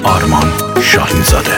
آرمان شاهین‌زاده.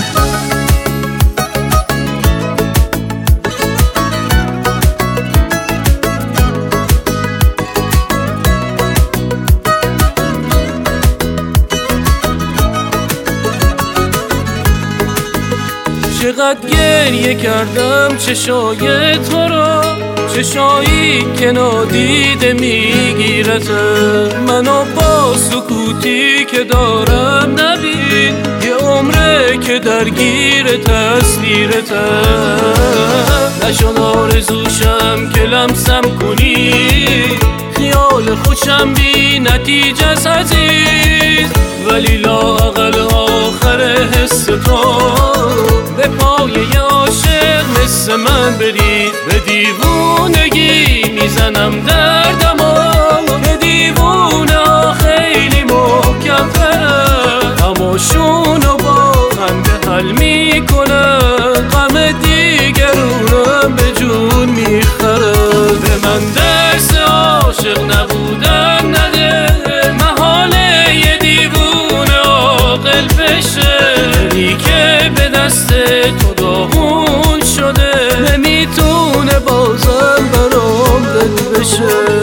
چقدر گریه کردم چشای تو را، چشایی که نادیده میگیرته منو با سکوتی که دارم نبین، یه عمره که درگیر تصویرته. نشد آرزوشم که لمسم کنی، خیال خوشم بی نتیجه عزیز، ولی لااقل آخر حس تو به پای عاشق مثل من برید. به دیوونگی میزنم دردمو، به دیوونه ها خیلی محکم ترن، هماشونو با خنده حل میکنن، غم دیگرونم به جون میخرن. به من درس عاشق نبودن نده، محاله یه دیوونه عاقل بشه، دلی که به دست تو داغون شده نمیتونه بازم برام دل بشه.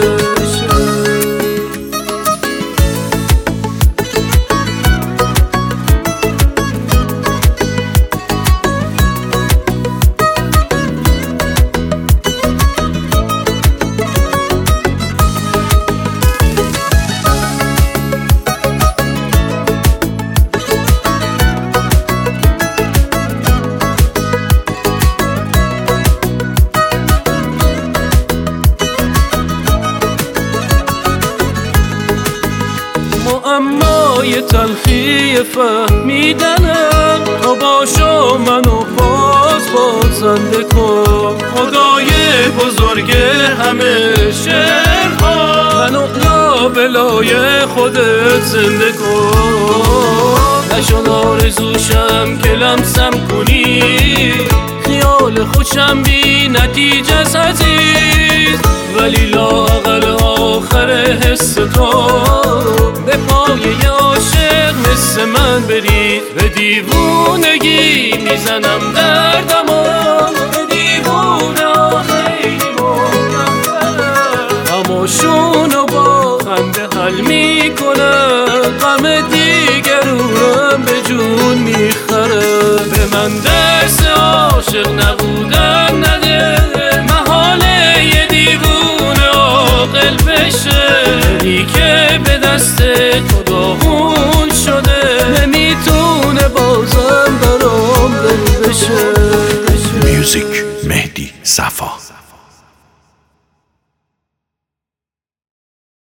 اما یه تلخی فهمیدنم، تو باشو منو بازنده کن. خدای بزرگ همه شعرها، منو لابلای خودت زنده کن. نشد آرزوشم که لمسم کنی، خیال خوشم بی نتیجه عزیز، ولی لااقل آخر حس تو به پای عاشق مثل من برید. به دیوونگی میزنم دردمو، به دیوونه ها خیلی محکم ترن، هماشونو با خنده حل میکنن، غم دیگرونم به جون میخرن. به من درس عاشق نبودن نده، محاله یه دیوونه عاقل بشه، دلی که به دست تو داغون شده نمیتونه بازم برام دل بشه. میوزیک مهدی صفا.